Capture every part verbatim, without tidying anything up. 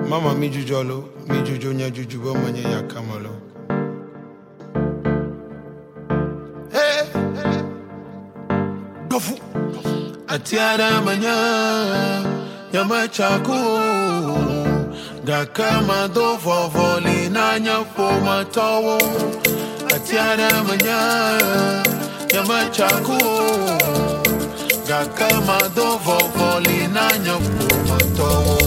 Mama mi jujolo, mi jujo nya jujubo manye ya kamalo. Hey, gofu. Atiara manya, yama chaku. Gakama do vovoli na nya poma tawo. Atiara manya, yama chaku. Gakama do vovoli na nya poma tawo.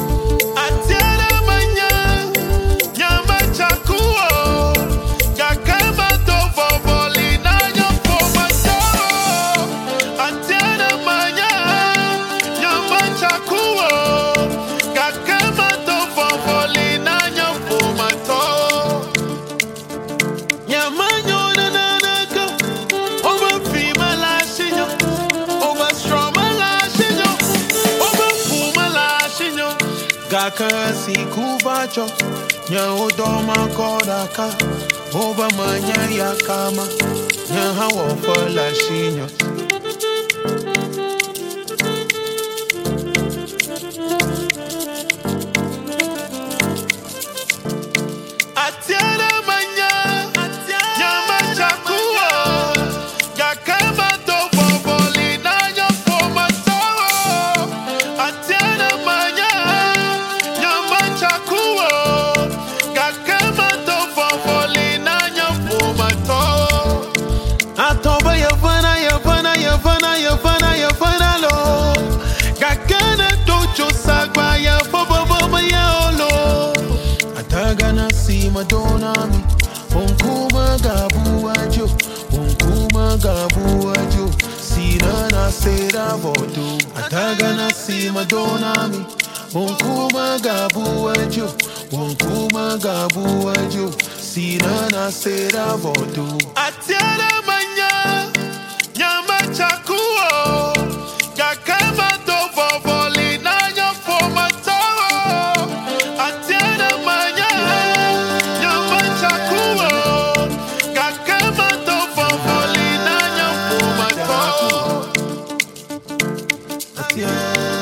Gaka si kubacho, nya udoma kodaka, oba manya ya kama, nya hawa fala shinyo. Atiara manya, nya machakuo, gakama do boboli na nya pomato. Atiara manya. Atoba yavana yavana yavana yavana yavana lo Gakana dojo sagba ya bobo bobo ya olo Atagana si madonna mi Unkuma gabu ajo Unkuma gabu ajo Sirana sera vodo Atagana si madonna mi Unkuma gabu ajo Unkuma gabu ajo Sirana sera vodo Atiara Nyama chakuo, gakama do vovoli na nya pomato. Atiara manya, nyama chakuo, gakama do vovoli na nya pomato. Atiara.